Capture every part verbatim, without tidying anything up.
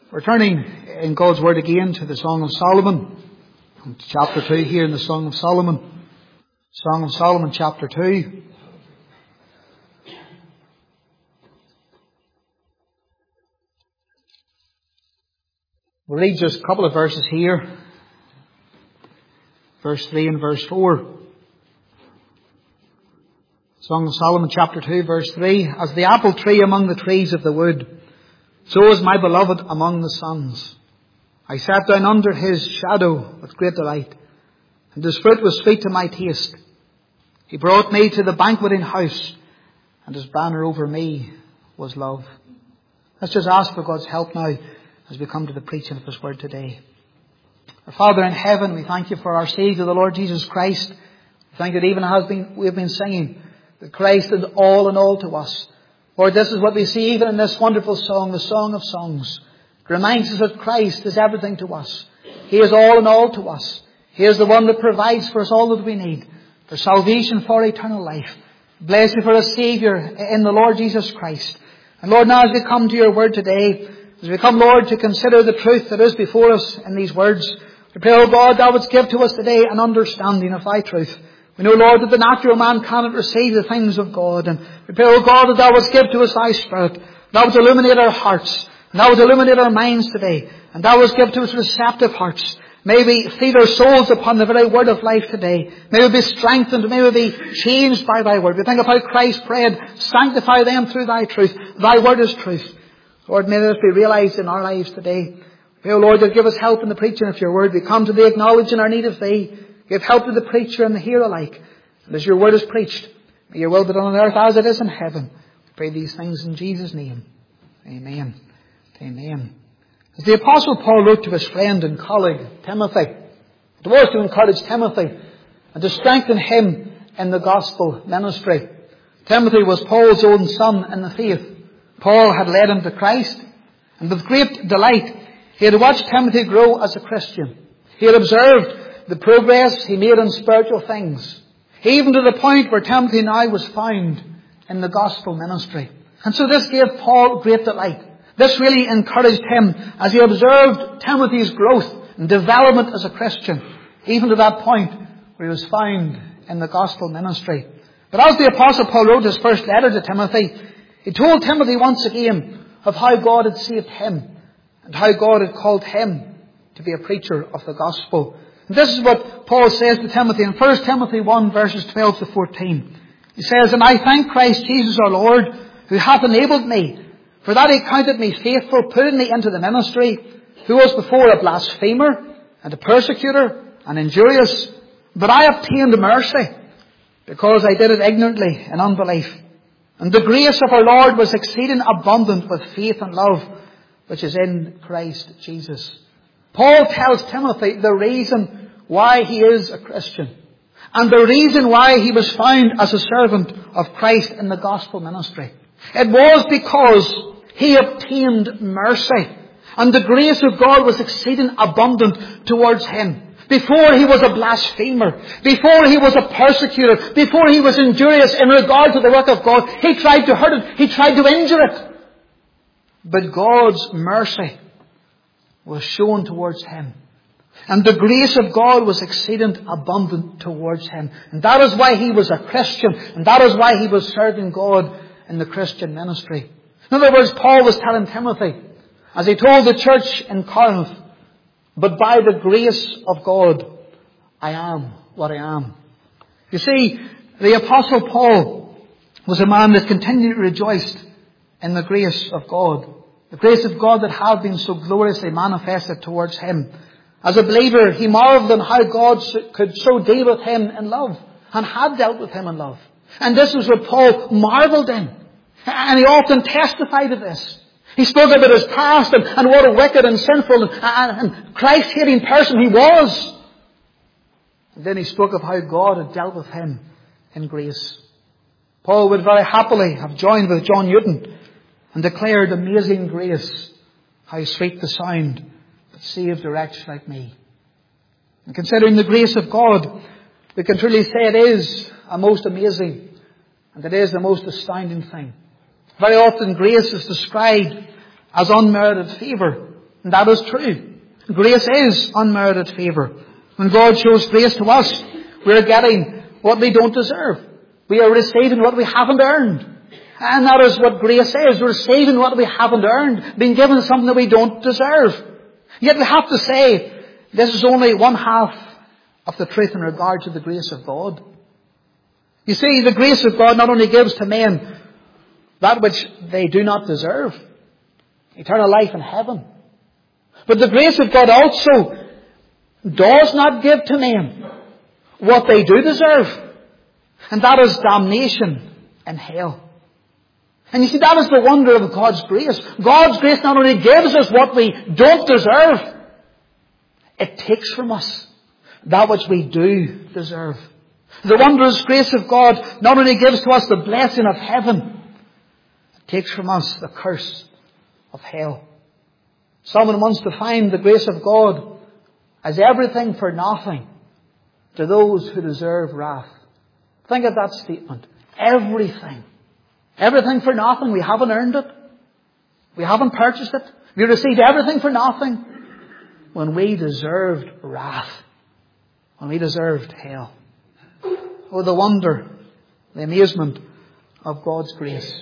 We're turning in God's Word again to the Song of Solomon, chapter two here in the Song of Solomon. Song of Solomon, chapter two. We'll read just a couple of verses here. Verse three and verse four. Song of Solomon, chapter two, verse three. As the apple tree among the trees of the wood, so is my beloved among the sons. I sat down under his shadow with great delight, and his fruit was sweet to my taste. He brought me to the banqueting house, and his banner over me was love. Let's just ask for God's help now as we come to the preaching of his word today. Our Father in heaven, we thank you for our Saviour, the Lord Jesus Christ. We thank you that even as been, we have been singing that Christ is all in all to us. Lord, this is what we see even in this wonderful song, the Song of Songs. It reminds us that Christ is everything to us. He is all in all to us. He is the one that provides for us all that we need, for salvation, for eternal life. Bless you for a Saviour in the Lord Jesus Christ. And Lord, now as we come to your word today, as we come, Lord, to consider the truth that is before us in these words, we pray, O God, thou wouldst give to us today an understanding of thy truth. We know, Lord, that the natural man cannot receive the things of God. And we pray, O God, that thou wouldst give to us thy Spirit. Thou wouldst illuminate our hearts. And thou wouldst illuminate our minds today. And thou wouldst give to us receptive hearts. May we feed our souls upon the very word of life today. May we be strengthened. May we be changed by thy word. We think of how Christ prayed, sanctify them through thy truth. Thy word is truth. Lord, may this be realized in our lives today. Pray, O Lord, that give us help in the preaching of your word. We come to thee acknowledging our need of thee. Give help to the preacher and the hearer alike. And as your word is preached, may your will be done on earth as it is in heaven. We pray these things in Jesus' name. Amen. Amen. As the Apostle Paul wrote to his friend and colleague, Timothy, it was to encourage Timothy and to strengthen him in the gospel ministry. Timothy was Paul's own son in the faith. Paul had led him to Christ, and with great delight he had watched Timothy grow as a Christian. He had observed the progress he made in spiritual things, even to the point where Timothy now was found in the gospel ministry. And so this gave Paul great delight. This really encouraged him as he observed Timothy's growth and development as a Christian, even to that point where he was found in the gospel ministry. But as the Apostle Paul wrote his first letter to Timothy, he told Timothy once again of how God had saved him and how God had called him to be a preacher of the gospel. And this is what Paul says to Timothy in First Timothy one, verses twelve to fourteen. He says, And I thank Christ Jesus our Lord, who hath enabled me, for that he counted me faithful, putting me into the ministry, who was before a blasphemer, and a persecutor, and injurious. But I obtained mercy, because I did it ignorantly in unbelief. And the grace of our Lord was exceeding abundant with faith and love, which is in Christ Jesus. Paul tells Timothy the reason why he is a Christian, and the reason why he was found as a servant of Christ in the gospel ministry. It was because he obtained mercy, and the grace of God was exceeding abundant towards him. Before he was a blasphemer, before he was a persecutor, before he was injurious in regard to the work of God, he tried to hurt it, he tried to injure it. But God's mercy was shown towards him. And the grace of God was exceeding abundant towards him. And that is why he was a Christian. And that is why he was serving God in the Christian ministry. In other words, Paul was telling Timothy, as he told the church in Corinth, but by the grace of God, I am what I am. You see, the Apostle Paul was a man that continually rejoiced in the grace of God. The grace of God that had been so gloriously manifested towards him. As a believer, he marveled in how God could so deal with him in love, and had dealt with him in love. And this is what Paul marveled in. And he often testified of this. He spoke about his past and, and what a wicked and sinful and, and, and Christ-hating person he was. And then he spoke of how God had dealt with him in grace. Paul would very happily have joined with John Newton and declared, amazing grace, how sweet the sound that saved a wretch like me. And considering the grace of God, we can truly say it is a most amazing and it is the most astounding thing. Very often grace is described as unmerited favour And that is true. Grace is unmerited favour. When God shows grace to us, we are getting what we don't deserve. We are receiving what we haven't earned. And that is what grace is. We're receiving what we haven't earned. Being given something that we don't deserve. Yet we have to say, this is only one half of the truth in regard to the grace of God. You see, the grace of God not only gives to men that which they do not deserve, eternal life in heaven, but the grace of God also does not give to men what they do deserve, and that is damnation in hell. And you see, that is the wonder of God's grace. God's grace not only gives us what we don't deserve, it takes from us that which we do deserve. The wondrous grace of God not only gives to us the blessing of heaven, it takes from us the curse of hell. Someone wants to find the grace of God as everything for nothing to those who deserve wrath. Think of that statement. Everything. Everything for nothing. We haven't earned it. We haven't purchased it. We received everything for nothing when we deserved wrath. When we deserved hell. Oh, the wonder, the amazement of God's grace.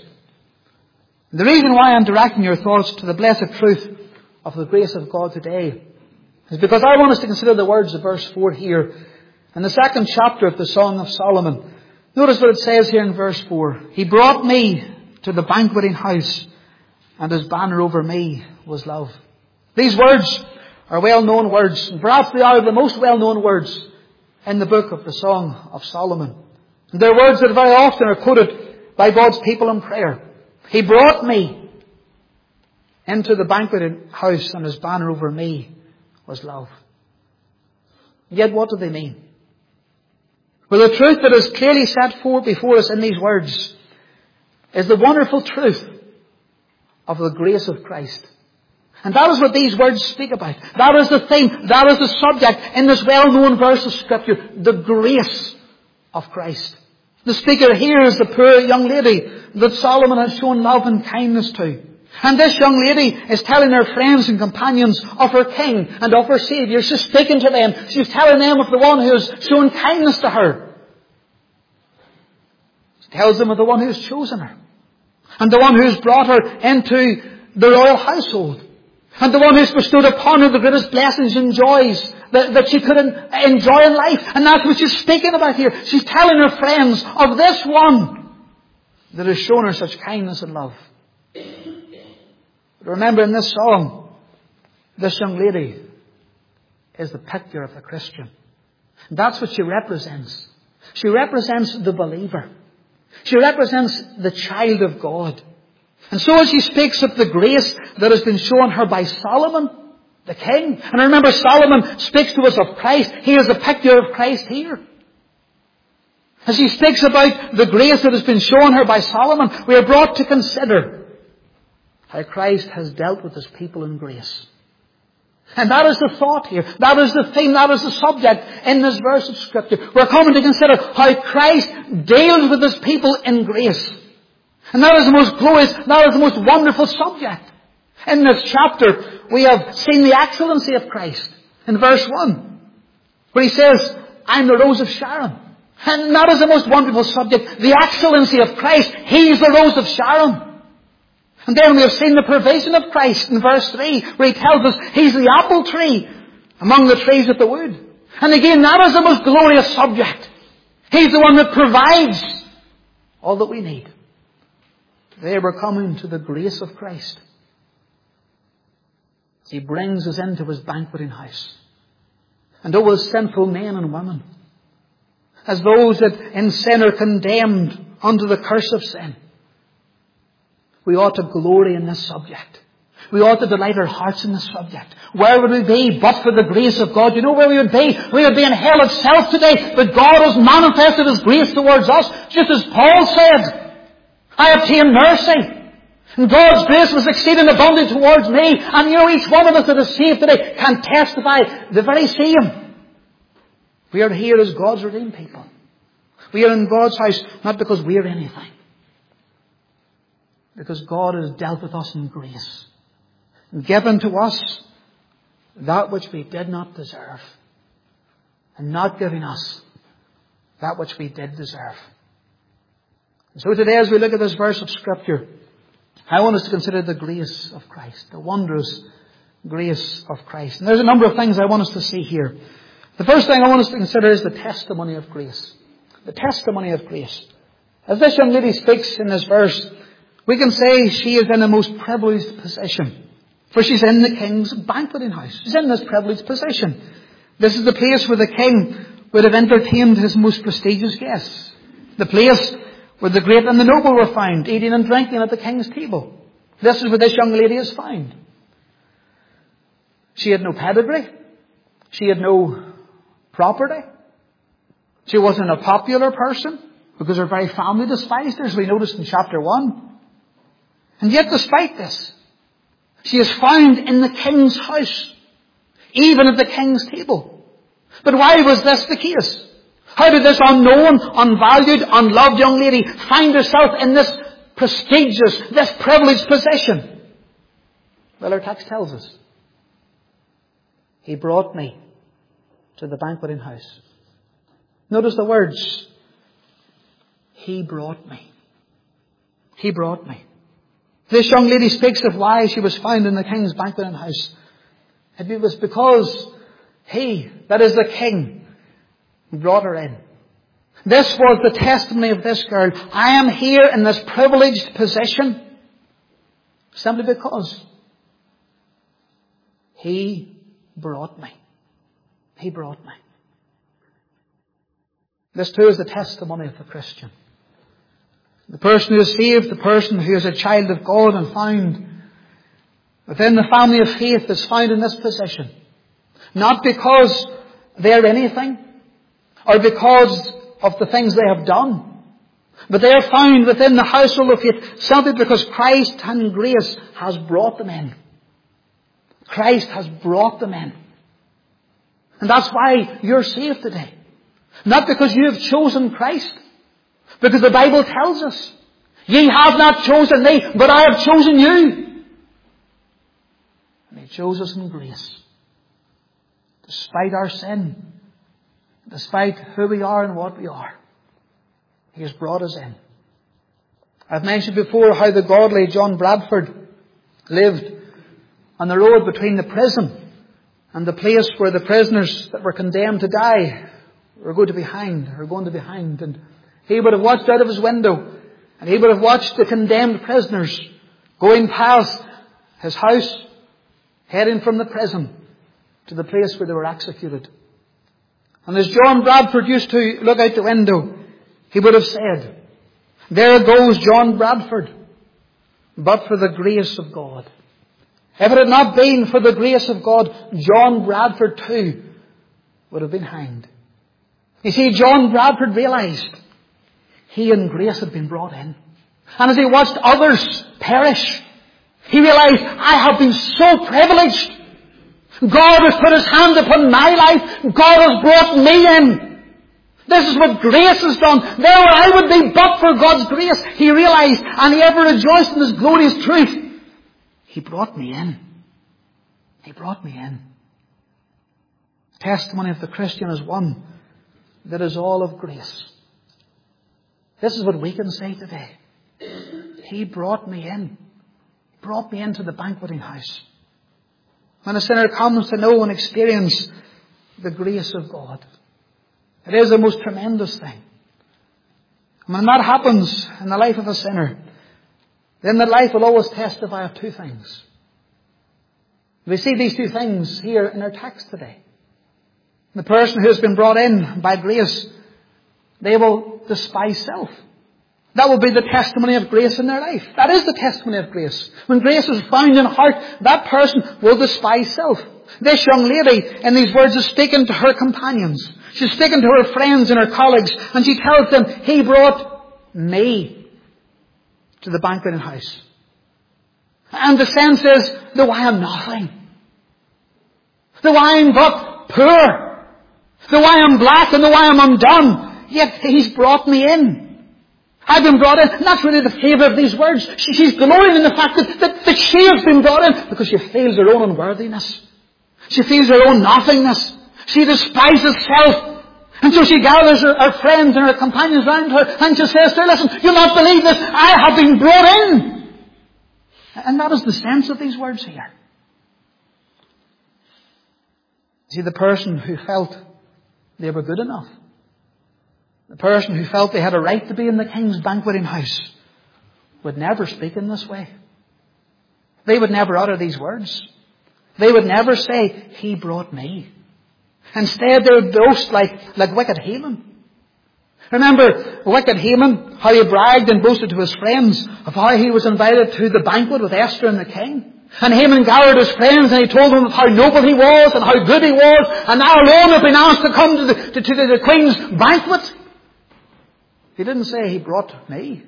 The reason why I'm directing your thoughts to the blessed truth of the grace of God today is because I want us to consider the words of verse four here in the second chapter of the Song of Solomon. Notice what it says here in verse four. He brought me to the banqueting house, and his banner over me was love. These words are well-known words, and perhaps they are the most well-known words in the book of the Song of Solomon. And they're words that very often are quoted by God's people in prayer. He brought me into the banqueting house, and his banner over me was love. Yet what do they mean? Well, the truth that is clearly set forth before us in these words is the wonderful truth of the grace of Christ. And that is what these words speak about. That is the theme, that is the subject in this well-known verse of Scripture, the grace of Christ. The speaker here is the poor young lady that Solomon has shown love and kindness to. And this young lady is telling her friends and companions of her King and of her Saviour. She's speaking to them. She's telling them of the one who has shown kindness to her. She tells them of the one who has chosen her. And the one who has brought her into the royal household. And the one who has bestowed upon her the greatest blessings and joys that, that she could enjoy in life. And that's what she's speaking about here. She's telling her friends of this one that has shown her such kindness and love. But remember, in this song, this young lady is the picture of the Christian. That's what she represents. She represents the believer. She represents the child of God. And so as she speaks of the grace that has been shown her by Solomon, the king. And remember, Solomon speaks to us of Christ. He is the picture of Christ here. As she speaks about the grace that has been shown her by Solomon, we are brought to consider how Christ has dealt with his people in grace. And that is the thought here. That is the theme. That is the subject in this verse of Scripture. We're coming to consider how Christ deals with his people in grace. And that is the most glorious, that is the most wonderful subject. In this chapter, we have seen the excellency of Christ. In verse one, where he says, I'm the rose of Sharon. And that is the most wonderful subject. The excellency of Christ. He is the rose of Sharon. And then we have seen the provision of Christ in verse three, where he tells us he's the apple tree among the trees of the wood. And again, that is the most glorious subject. He's the one that provides all that we need. Today we're coming to the grace of Christ. He brings us into his banqueting house. And oh, as sinful men and women, as those that in sin are condemned under the curse of sin, we ought to glory in this subject. We ought to delight our hearts in this subject. Where would we be but for the grace of God? You know where we would be? We would be in hell itself today. But God has manifested his grace towards us, just as Paul said, I obtained mercy. And God's grace was exceeding abundant towards me. And you know, each one of us that is saved today can testify the very same. We are here as God's redeemed people. We are in God's house not because we are anything, because God has dealt with us in grace and given to us that which we did not deserve, and not giving us that which we did deserve. And so today, as we look at this verse of Scripture, I want us to consider the grace of Christ, the wondrous grace of Christ. And there's a number of things I want us to see here. The first thing I want us to consider is the testimony of grace. The testimony of grace. As this young lady speaks in this verse, we can say she is in a most privileged position. For she's in the king's banqueting house. She's in this privileged position. This is the place where the king would have entertained his most prestigious guests. The place where the great and the noble were found, eating and drinking at the king's table. This is where this young lady is found. She had no pedigree. She had no property. She wasn't a popular person because her very family despised her, as we noticed in chapter one. And yet, despite this, she is found in the king's house, even at the king's table. But why was this the case? How did this unknown, unvalued, unloved young lady find herself in this prestigious, this privileged position? Well, our text tells us. He brought me to the banqueting house. Notice the words. He brought me. He brought me. This young lady speaks of why she was found in the king's banqueting house. It was because he, that is the king, brought her in. This was the testimony of this girl. I am here in this privileged position simply because he brought me. He brought me. This too is the testimony of the Christian. The person who is saved, the person who is a child of God and found within the family of faith is found in this position. Not because they're anything or because of the things they have done, but they are found within the household of faith simply because Christ and grace has brought them in. Christ has brought them in. And that's why you're saved today. Not because you have chosen Christ. Because the Bible tells us, ye have not chosen me, but I have chosen you. And He chose us in grace. Despite our sin, despite who we are and what we are, He has brought us in. I've mentioned before how the godly John Bradford lived on the road between the prison and the place where the prisoners that were condemned to die were going to be hanged, or going to be hanged. And he would have watched out of his window, and he would have watched the condemned prisoners going past his house, heading from the prison to the place where they were executed. And as John Bradford used to look out the window, he would have said, there goes John Bradford, but for the grace of God. If it had not been for the grace of God, John Bradford too would have been hanged. You see, John Bradford realized he and grace had been brought in. And as he watched others perish, he realized, I have been so privileged. God has put His hand upon my life. God has brought me in. This is what grace has done. There where I would be but for God's grace. He realized, and he ever rejoiced in His glorious truth. He brought me in. He brought me in. The testimony of the Christian is one that is all of grace. This is what we can say today. He brought me in. He brought me into the banqueting house. When a sinner comes to know and experience the grace of God, it is the most tremendous thing. And when that happens in the life of a sinner, then that life will always testify of two things. We see these two things here in our text today. The person who has been brought in by grace, they will despise self. That will be the testimony of grace in their life. That is the testimony of grace. When grace is found in a heart, that person will despise self. This young lady in these words is speaking to her companions. She's speaking to her friends and her colleagues, and she tells them, He brought me to the banqueting house. And the sense is, though I am nothing, though I am but poor, though I am black and though I am undone, yet He's brought me in. I've been brought in. And that's really the flavour of these words. She, she's glorying in the fact that, that, that she has been brought in because she feels her own unworthiness. She feels her own nothingness. She despises self. And so she gathers her, her friends and her companions round her and she says to her, listen, you'll not believe this. I have been brought in. And that is the sense of these words here. See, the person who felt they were good enough, the person who felt they had a right to be in the king's banqueting house, would never speak in this way. They would never utter these words. They would never say, he brought me. Instead, they would boast like, like wicked Haman. Remember wicked Haman, how he bragged and boasted to his friends of how he was invited to the banquet with Esther and the king. And Haman gathered his friends and he told them how noble he was and how good he was. And now alone have been asked to come to the, to, to the queen's banquet. He didn't say he brought me.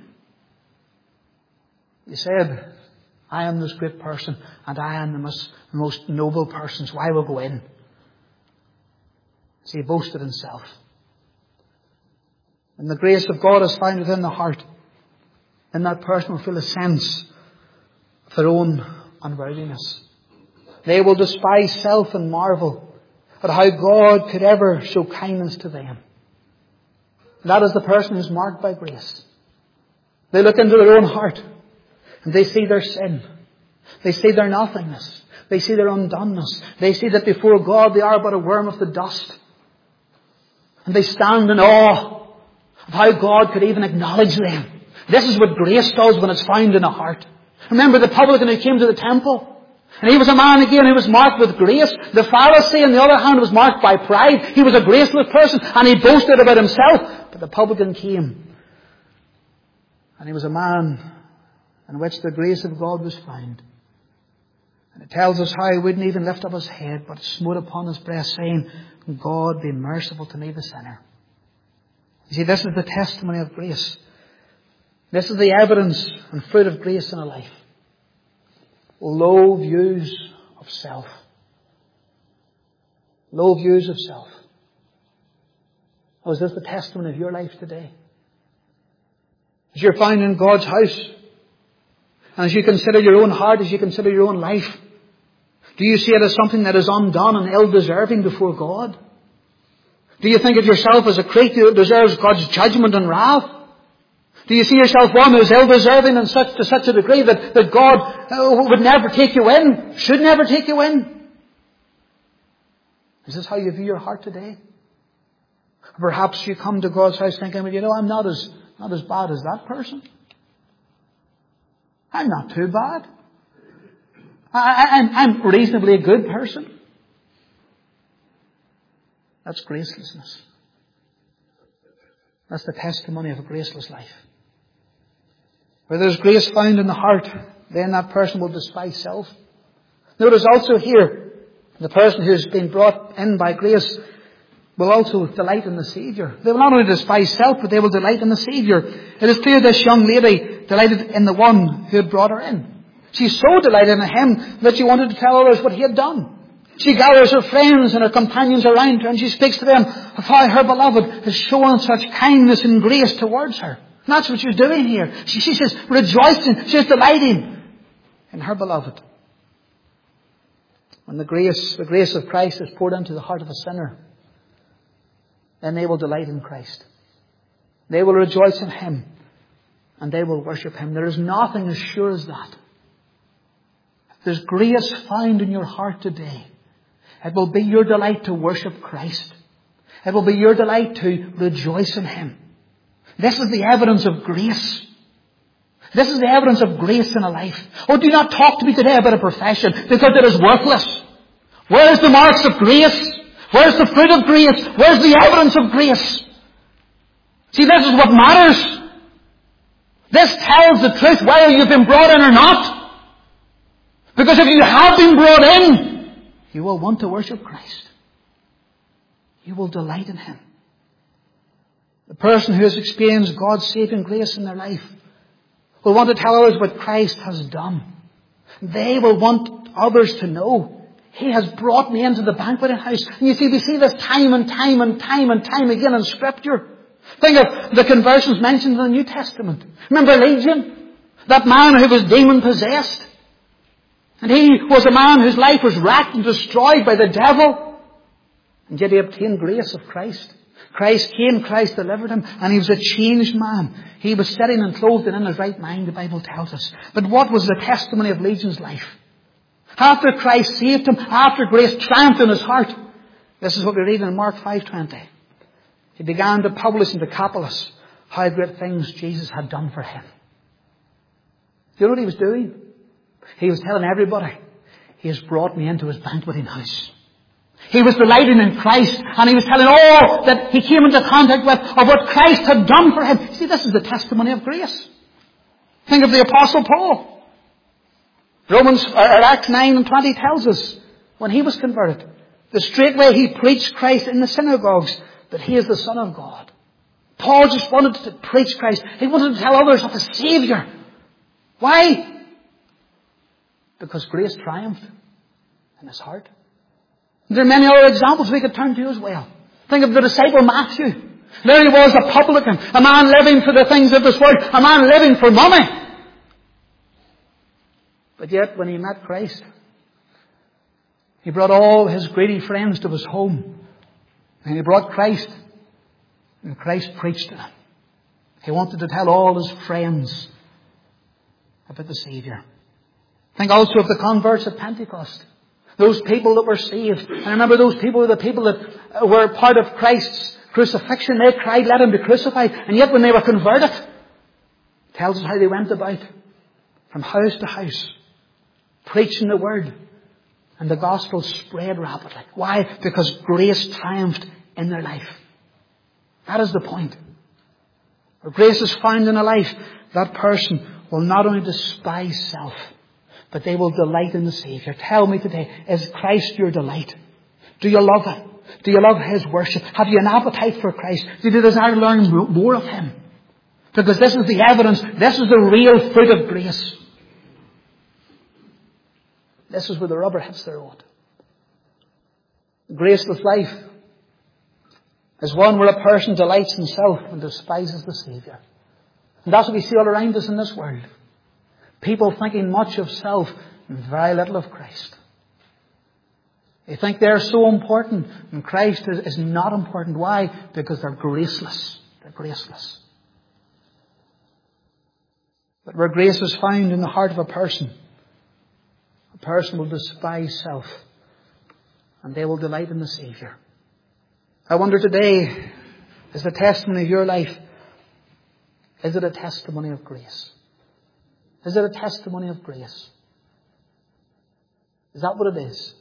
He said, I am this great person and I am the most, most noble person, so I will go in. So he boasted himself. And the grace of God is found within the heart. And that person will feel a sense of their own unworthiness. They will despise self and marvel at how God could ever show kindness to them. That is the person who is marked by grace. They look into their own heart and they see their sin. They see their nothingness. They see their undoneness. They see that before God they are but a worm of the dust. And they stand in awe of how God could even acknowledge them. This is what grace does when it's found in a heart. Remember the publican who came to the temple? And he was a man again who was marked with grace. The Pharisee, on the other hand, was marked by pride. He was a graceless person and he boasted about himself. But the publican came. And he was a man in which the grace of God was found. And it tells us how he wouldn't even lift up his head, but smote upon his breast, saying, God, be merciful to me, the sinner. You see, this is the testimony of grace. This is the evidence and fruit of grace in a life. Low views of self. Low views of self. Oh, is this the testimony of your life today? As you're found in God's house, and as you consider your own heart, as you consider your own life, do you see it as something that is undone and ill-deserving before God? Do you think of yourself as a creature that deserves God's judgment and wrath? Do you see yourself one who is ill-deserving in such, to such a degree that, that God uh, would never take you in, should never take you in? Is this how you view your heart today? Perhaps you come to God's house thinking, well, you know, I'm not as, not as bad as that person. I'm not too bad. I, I, I'm, I'm reasonably a good person. That's gracelessness. That's the testimony of a graceless life. Where there's grace found in the heart, then that person will despise self. Notice also here, the person who's been brought in by grace will also delight in the Saviour. They will not only despise self, but they will delight in the Saviour. It is clear this young lady delighted in the one who had brought her in. She so delighted in him that she wanted to tell others what he had done. She gathers her friends and her companions around her and she speaks to them of how her beloved has shown such kindness and grace towards her. And that's what she's doing here. She, she says, rejoicing, she's delighting in her beloved. When the grace, the grace of Christ is poured into the heart of a sinner, then they will delight in Christ. They will rejoice in Him and they will worship Him. There is nothing as sure as that. If there's grace found in your heart today, it will be your delight to worship Christ. It will be your delight to rejoice in Him. This is the evidence of grace. This is the evidence of grace in a life. Oh, do not talk to me today about a profession, because it is worthless. Where's the marks of grace? Where's the fruit of grace? Where's the evidence of grace? See, this is what matters. This tells the truth whether you've been brought in or not. Because if you have been brought in, you will want to worship Christ. You will delight in Him. The person who has experienced God's saving grace in their life will want to tell others what Christ has done. They will want others to know, He has brought me into the banqueting house. And you see, we see this time and time and time and time again in Scripture. Think of the conversions mentioned in the New Testament. Remember Legion? That man who was demon possessed. And he was a man whose life was racked and destroyed by the devil. And yet he obtained grace of Christ. Christ came, Christ delivered him, and he was a changed man. He was sitting and clothed and in his right mind, the Bible tells us. But what was the testimony of Legion's life? After Christ saved him, after grace triumphed in his heart, this is what we read in Mark five twenty. He began to publish in Decapolis how great things Jesus had done for him. Do you know what he was doing? He was telling everybody, he has brought me into his banqueting house. He was delighting in Christ, and he was telling all that he came into contact with of what Christ had done for him. See, this is the testimony of grace. Think of the Apostle Paul. Romans, or Acts nine and twenty tells us, when he was converted, that straightway he preached Christ in the synagogues, that he is the Son of God. Paul just wanted to preach Christ. He wanted to tell others of a Saviour. Why? Because grace triumphed in his heart. There are many other examples we could turn to as well. Think of the disciple Matthew. There he was, a publican, a man living for the things of this world, a man living for money. But yet, when he met Christ, he brought all his greedy friends to his home. And he brought Christ, and Christ preached to him. He wanted to tell all his friends about the Saviour. Think also of the converts at Pentecost. Those people that were saved. And remember, those people were the people that were part of Christ's crucifixion. They cried, let him be crucified. And yet when they were converted, it tells us how they went about from house to house, preaching the word. And the gospel spread rapidly. Why? Because grace triumphed in their life. That is the point. Where grace is found in a life, that person will not only despise self, but they will delight in the Saviour. Tell me today, is Christ your delight? Do you love Him? Do you love His worship? Have you an appetite for Christ? Do you desire to learn more of Him? Because this is the evidence. This is the real fruit of grace. This is where the rubber hits the road. The graceless life is one where a person delights in self and despises the Saviour. And that's what we see all around us in this world. People thinking much of self and very little of Christ. They think they're so important and Christ is not important. Why? Because they're graceless. They're graceless. But where grace is found in the heart of a person, a person will despise self and they will delight in the Saviour. I wonder today, is the testimony of your life, is it a testimony of grace? Is it a testimony of grace? Is that what it is?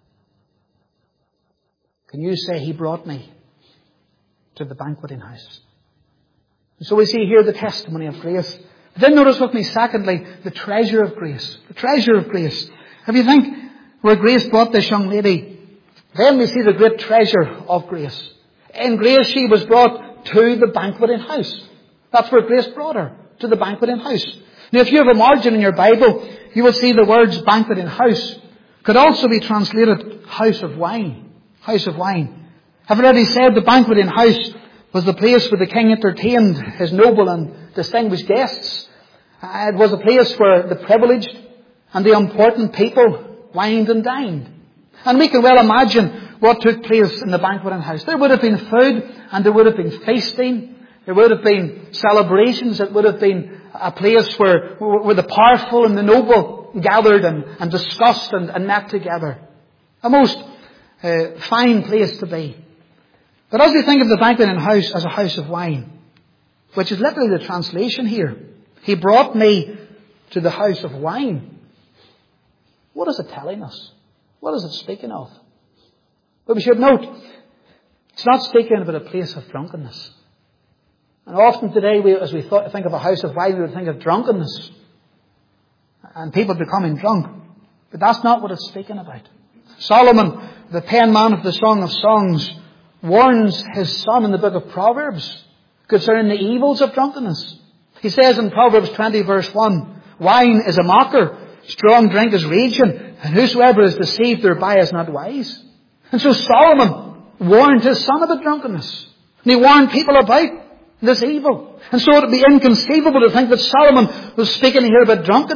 Can you say, He brought me to the banqueting house? And so we see here the testimony of grace. But then notice with me, secondly, the treasure of grace. The treasure of grace. If you think where grace brought this young lady, then we see the great treasure of grace. In grace she was brought to the banqueting house. That's where grace brought her, to the banqueting house. Now, if you have a margin in your Bible, you will see the words banqueting house could also be translated house of wine. House of wine. I've already said the banqueting house was the place where the king entertained his noble and distinguished guests. It was a place where the privileged and the important people wined and dined. And we can well imagine what took place in the banqueting house. There would have been food and there would have been feasting. There would have been celebrations. It would have been a place where, where the powerful and the noble gathered and, and discussed and, and met together. A most uh, fine place to be. But as we think of the banqueting house as a house of wine, which is literally the translation here, He brought me to the house of wine. What is it telling us? What is it speaking of? But we should note, it's not speaking about a place of drunkenness. And often today, we, as we th- think of a house of wine, we would think of drunkenness. And people becoming drunk. But that's not what it's speaking about. Solomon, the pen man of the Song of Songs, warns his son in the book of Proverbs concerning the evils of drunkenness. He says in Proverbs twenty verse one, wine is a mocker, strong drink is raging, and whosoever is deceived thereby is not wise. And so Solomon warned his son about drunkenness. And he warned people about this evil. And so it would be inconceivable to think that Solomon was speaking here about drunkenness.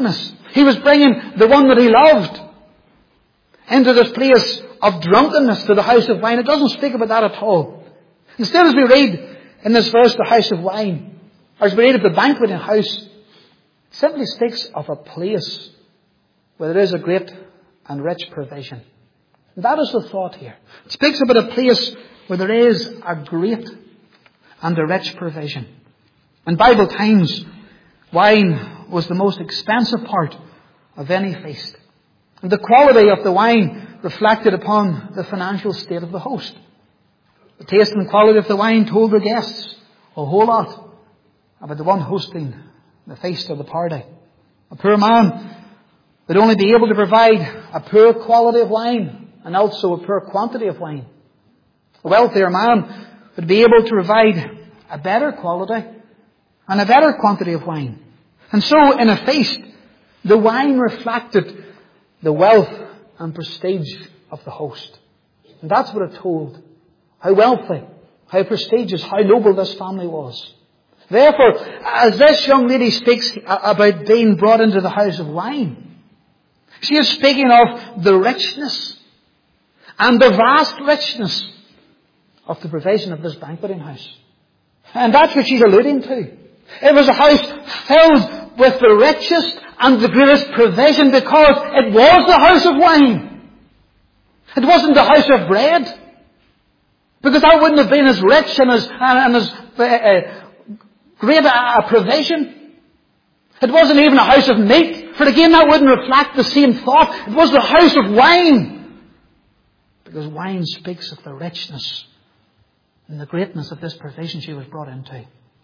He was bringing the one that he loved into this place of drunkenness, to the house of wine. It doesn't speak about that at all. Instead, as we read in this verse, the house of wine, or as we read of the banqueting house, it simply speaks of a place where there is a great and rich provision. And that is the thought here. It speaks about a place where there is a great and a rich provision. In Bible times, wine was the most expensive part of any feast. And the quality of the wine reflected upon the financial state of the host. The taste and quality of the wine told the guests a whole lot about the one hosting the feast or the party. A poor man would only be able to provide a poor quality of wine and also a poor quantity of wine. A wealthier man would be able to provide a better quality and a better quantity of wine. And so in a feast, the wine reflected the wealth and prestige of the host. And that's what it told. How wealthy, how prestigious, how noble this family was. Therefore, as this young lady speaks about being brought into the house of wine, she is speaking of the richness and the vast richness of the provision of this banqueting house. And that's what she's alluding to. It was a house filled with the richest and the greatest provision because it was the house of wine. It wasn't the house of bread. Because that wouldn't have been as rich and as, and as uh, uh, great a, a provision. It wasn't even a house of meat. For again, that wouldn't reflect the same thought. It was the house of wine. Because wine speaks of the richness and the greatness of this provision she was brought into.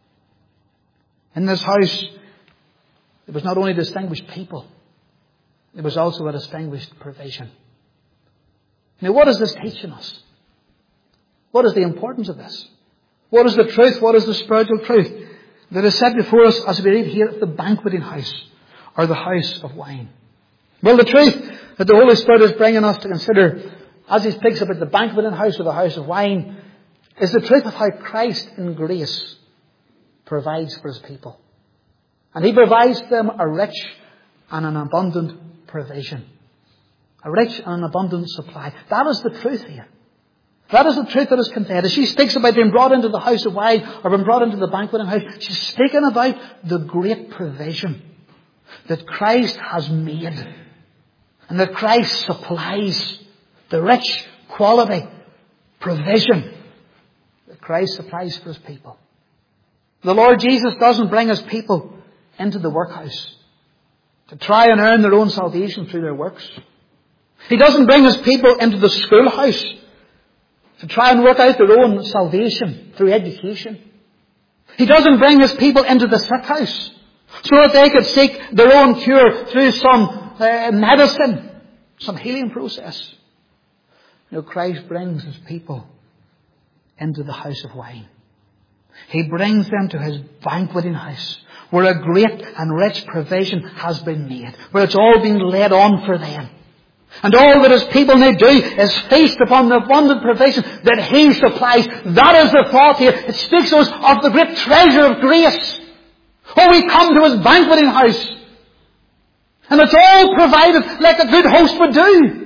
In this house, it was not only distinguished people, it was also a distinguished provision. Now, what is this teaching us? What is the importance of this? What is the truth? What is the spiritual truth that is set before us as we read here at the banqueting house or the house of wine? Well, the truth that the Holy Spirit is bringing us to consider as he speaks about the banqueting house or the house of wine is the truth of how Christ in grace provides for his people. And he provides them a rich and an abundant provision. A rich and an abundant supply. That is the truth here. That is the truth that is conveyed. As she speaks about being brought into the house of wine or being brought into the banqueting house, she's speaking about the great provision that Christ has made and that Christ supplies. The rich quality provision that Christ supplies for his people. The Lord Jesus doesn't bring his people into the workhouse to try and earn their own salvation through their works. He doesn't bring his people into the schoolhouse to try and work out their own salvation through education. He doesn't bring his people into the sick house so that they could seek their own cure through some uh, medicine, some healing process. No, Christ brings his people into the house of wine. He brings them to his banqueting house where a great and rich provision has been made, where it's all been laid on for them. And all that his people need do is feast upon the abundant provision that he supplies. That is the thought here. It speaks to us of the great treasure of grace. Oh, we come to his banqueting house. And it's all provided like a good host would do.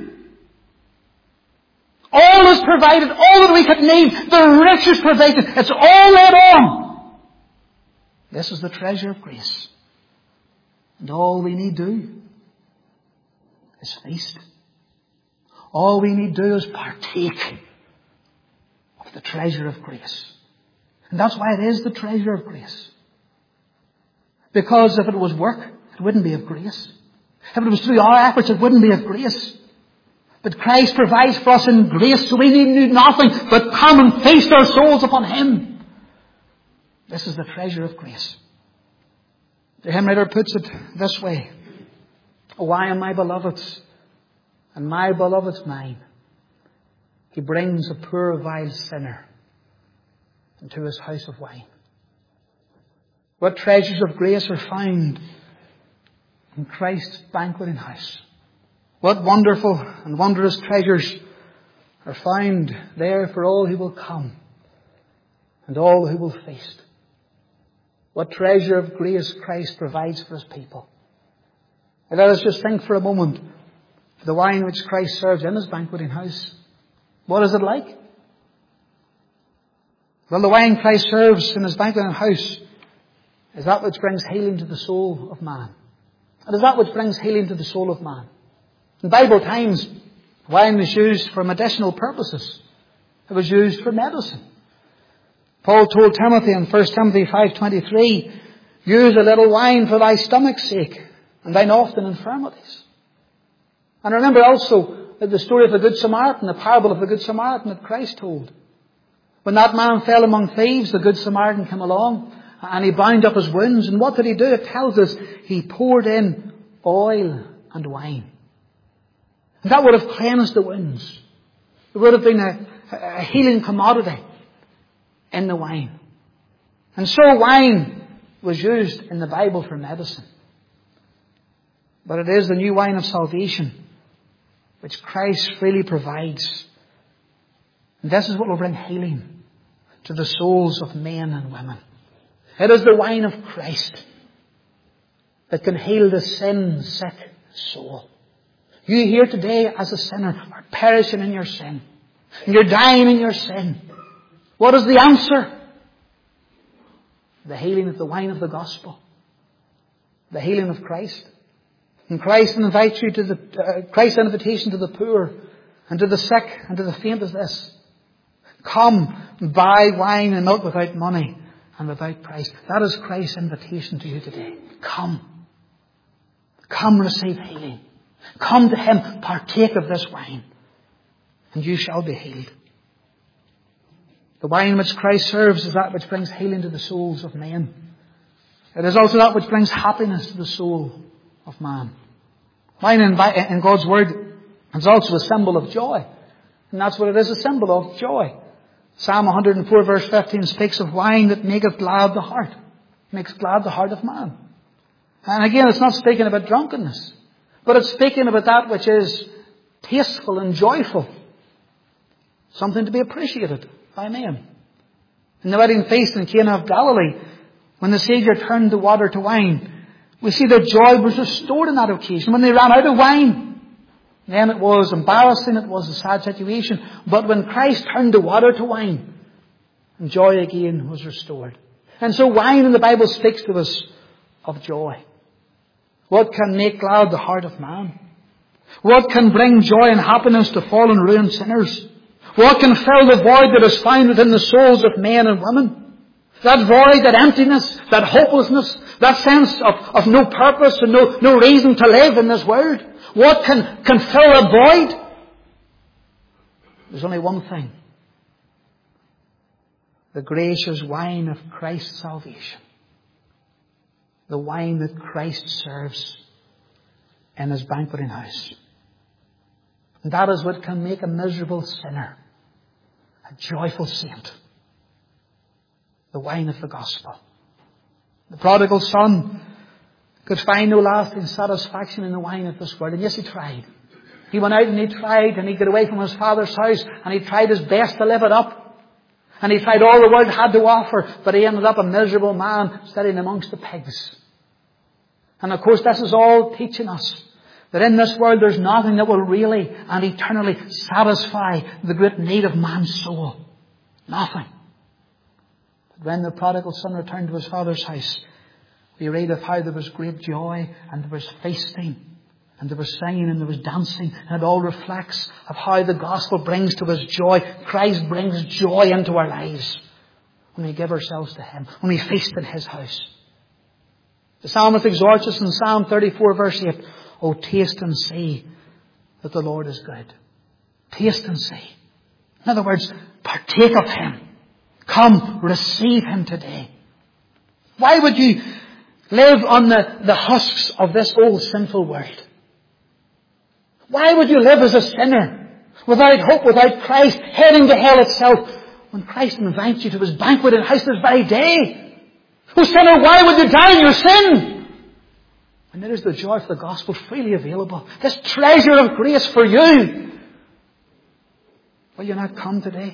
All is provided, all that we could need, the richest provision. It's all laid on. This is the treasure of grace. And all we need do is feast. All we need do is partake of the treasure of grace. And that's why it is the treasure of grace. Because if it was work, it wouldn't be of grace. If it was through our efforts, it wouldn't be of grace. But Christ provides for us in grace, so we need do nothing but come and feast our souls upon him. This is the treasure of grace. The hymn writer puts it this way. Oh, I am my beloved's, and my beloved's mine. He brings a poor vile sinner into his house of wine. What treasures of grace are found in Christ's banqueting house? What wonderful and wondrous treasures are found there for all who will come and all who will feast. What treasure of grace Christ provides for his people. And let us just think for a moment of the wine which Christ serves in his banqueting house. What is it like? Well, the wine Christ serves in his banqueting house is that which brings healing to the soul of man. It is that which brings healing to the soul of man. In Bible times, wine was used for medicinal purposes. It was used for medicine. Paul told Timothy in First Timothy five twenty-three, use a little wine for thy stomach's sake, and thine often infirmities. And remember also that the story of the Good Samaritan, the parable of the Good Samaritan that Christ told. When that man fell among thieves, the Good Samaritan came along and he bound up his wounds. And what did he do? It tells us he poured in oil and wine. And that would have cleansed the wounds. It would have been a, a healing commodity in the wine. And so wine was used in the Bible for medicine. But it is the new wine of salvation which Christ freely provides. And this is what will bring healing to the souls of men and women. It is the wine of Christ that can heal the sin-sick soul. You here today as a sinner are perishing in your sin. And you're dying in your sin. What is the answer? The healing of the wine of the gospel. The healing of Christ. And Christ invites you to the, uh, Christ's invitation to the poor and to the sick and to the faint is this. Come, buy wine and milk without money and without price. That is Christ's invitation to you today. Come. Come receive healing. Come to him, partake of this wine, and you shall be healed. The wine which Christ serves is that which brings healing to the souls of men. It is also that which brings happiness to the soul of man. Wine in, in God's Word is also a symbol of joy. And that's what it is, a symbol of joy. Psalm one hundred four verse fifteen speaks of wine that maketh glad the heart. Makes glad the heart of man. And again, it's not speaking about drunkenness. But it's speaking about that which is tasteful and joyful. Something to be appreciated by men. In the wedding feast in Cana of Galilee, when the Saviour turned the water to wine, we see that joy was restored on that occasion. When they ran out of wine, then it was embarrassing, it was a sad situation. But when Christ turned the water to wine, joy again was restored. And so wine in the Bible speaks to us of joy. What can make glad the heart of man? What can bring joy and happiness to fallen, ruined sinners? What can fill the void that is found within the souls of men and women? That void, that emptiness, that hopelessness, that sense of, of no purpose and no, no reason to live in this world. What can, can fill a void? There's only one thing. The gracious wine of Christ's salvation. The wine that Christ serves in his banqueting house. And that is what can make a miserable sinner a joyful saint. The wine of the gospel. The prodigal son could find no lasting satisfaction in the wine of this world. And yes, he tried. He went out and he tried, and he got away from his father's house, and he tried his best to live it up. And he tried all the world had to offer, but he ended up a miserable man sitting amongst the pigs. And of course, this is all teaching us that in this world there's nothing that will really and eternally satisfy the great need of man's soul. Nothing. But when the prodigal son returned to his father's house, we read of how there was great joy, and there was feasting, and there was singing, and there was dancing, and it all reflects of how the gospel brings to us joy. Christ brings joy into our lives when we give ourselves to him, when we feast in his house. The psalmist exhorts us in Psalm thirty-four verse eight, oh, taste and see that the Lord is good. Taste and see. In other words, partake of him. Come, receive him today. Why would you live on the, the husks of this old sinful world? Why would you live as a sinner, without hope, without Christ, heading to hell itself, when Christ invites you to his banqueting house this very day? Oh sinner, why would you die in your sin? And there is the joy of the gospel freely available. This treasure of grace for you. Will you not come today?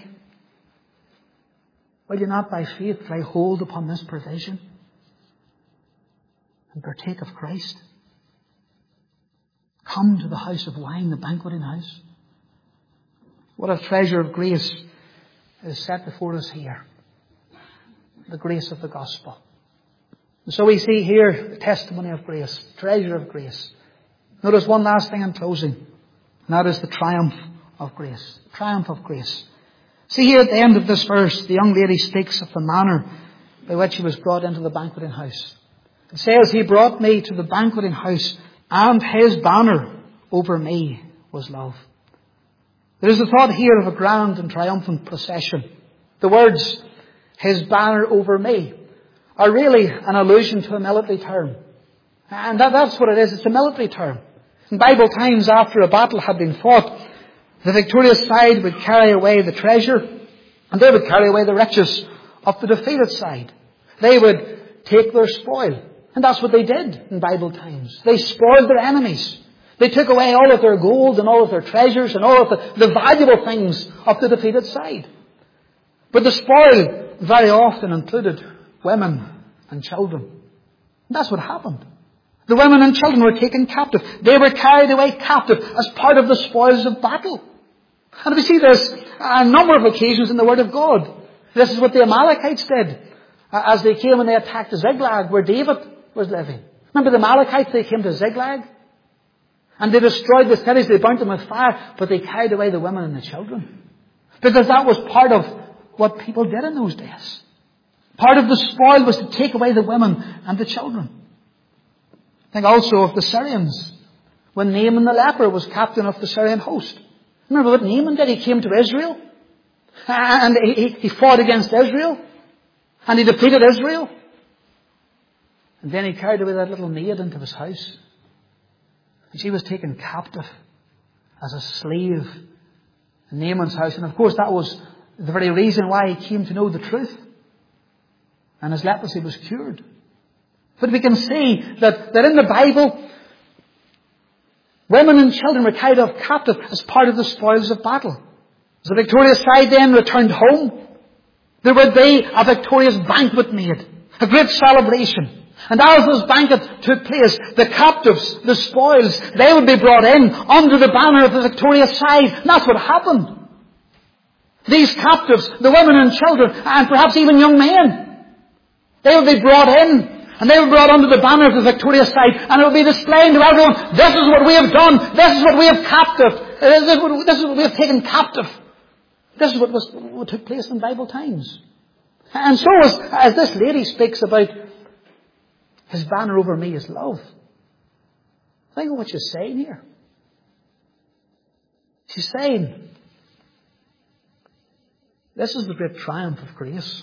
Will you not by faith lay hold upon this provision and partake of Christ? come to the house of wine, the banqueting house. What a treasure of grace is set before us here. The grace of the gospel. And so we see here the testimony of grace, treasure of grace. Notice one last thing in closing, and that is the triumph of grace. Triumph of grace. See here at the end of this verse, the young lady speaks of the manner by which he was brought into the banqueting house. It says, he brought me to the banqueting house, and his banner over me was love. There is the thought here of a grand and triumphant procession. The words, his banner over me, are really an allusion to a military term. And that, that's what it is. It's a military term. In Bible times, after a battle had been fought, the victorious side would carry away the treasure, and they would carry away the riches of the defeated side. They would take their spoil. And that's what they did in Bible times. They spoiled their enemies. They took away all of their gold and all of their treasures and all of the, the valuable things of the defeated side. But the spoil very often included women and children. And that's what happened. The women and children were taken captive. They were carried away captive as part of the spoils of battle. And we see this on a number of occasions in the Word of God. This is what the Amalekites did as they came and they attacked Ziklag, where David was living. Remember the Amalekites, they came to Ziklag and they destroyed the cities, they burnt them with fire, but they carried away the women and the children. Because that was part of what people did in those days. Part of the spoil was to take away the women and the children. Think also of the Syrians, when Naaman the leper was captain of the Syrian host. Remember what Naaman did? He came to Israel and he, he fought against Israel and he defeated Israel. And then he carried away that little maid into his house. And she was taken captive as a slave in Naaman's house. And of course that was the very reason why he came to know the truth. And his leprosy was cured. But we can see that, that in the Bible, women and children were carried off captive as part of the spoils of battle. As the victorious side then returned home, there would be a victorious banquet made, a great celebration. And as this banquet took place, the captives, the spoils, they would be brought in under the banner of the victorious side. And that's what happened. These captives, the women and children, and perhaps even young men, they would be brought in. And they were brought under the banner of the victorious side, and it will be displayed to everyone, this is what we have done, this is what we have captive, this is what, this is what we have taken captive. This is what, was, what took place in Bible times. And so as, as this lady speaks about his banner over me is love, think of what she's saying here. She's saying, this is the great triumph of grace.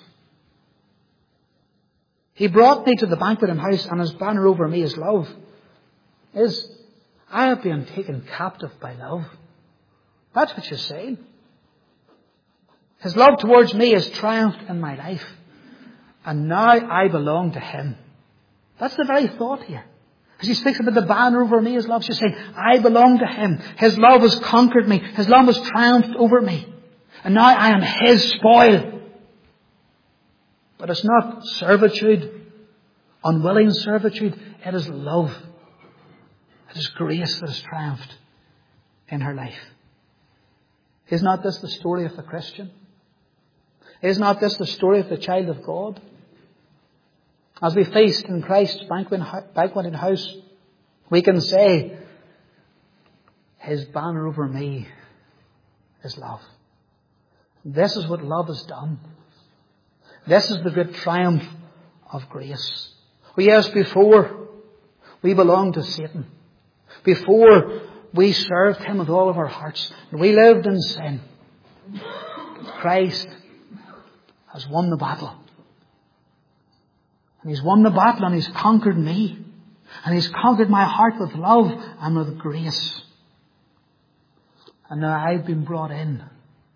He brought me to the banqueting house, and his banner over me is love. Is, I have been taken captive by love. That's what she's saying. His love towards me has triumphed in my life. And now I belong to him. That's the very thought here. As she speaks about the banner over me is love, she's saying, I belong to him. His love has conquered me. His love has triumphed over me. And now I am his spoil. But it's not servitude, unwilling servitude. It is love. It is grace that has triumphed in her life. Is not this the story of the Christian? Is not this the story of the child of God? As we feast in Christ's banqueting house, we can say, his banner over me is love. This is what love has done. This is the great triumph of grace. Well, yes, before we belonged to Satan, before we served him with all of our hearts, and we lived in sin, Christ has won the battle. And he's won the battle, and he's conquered me. And he's conquered my heart with love and with grace. And now I've been brought in.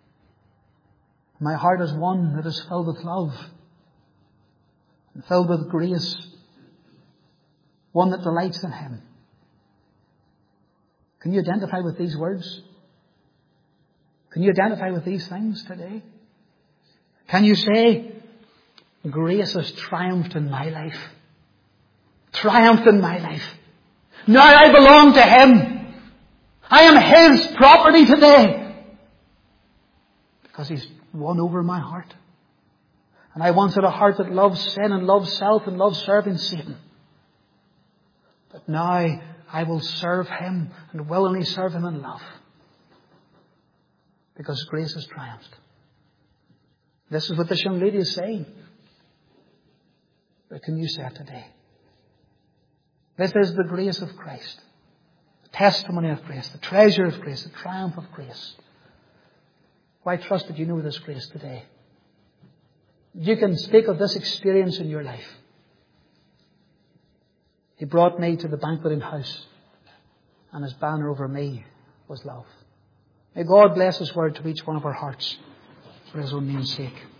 My heart is one that is filled with love and filled with grace. One that delights in him. Can you identify with these words? Can you identify with these things today? Can you say, grace has triumphed in my life? Triumphed in my life. Now I belong to him. I am His property today. Because He's won over my heart. And I wanted a heart that loves sin and loves self and loves serving Satan. But now I will serve Him and willingly serve Him in love. Because grace has triumphed. This is what this young lady is saying. But can you say it today? This is the grace of Christ. The testimony of grace. The treasure of grace. The triumph of grace. Why trust that you know this grace today? You can speak of this experience in your life. He brought me to the banqueting house, and His banner over me was love. May God bless His word to each one of our hearts for His own name's sake.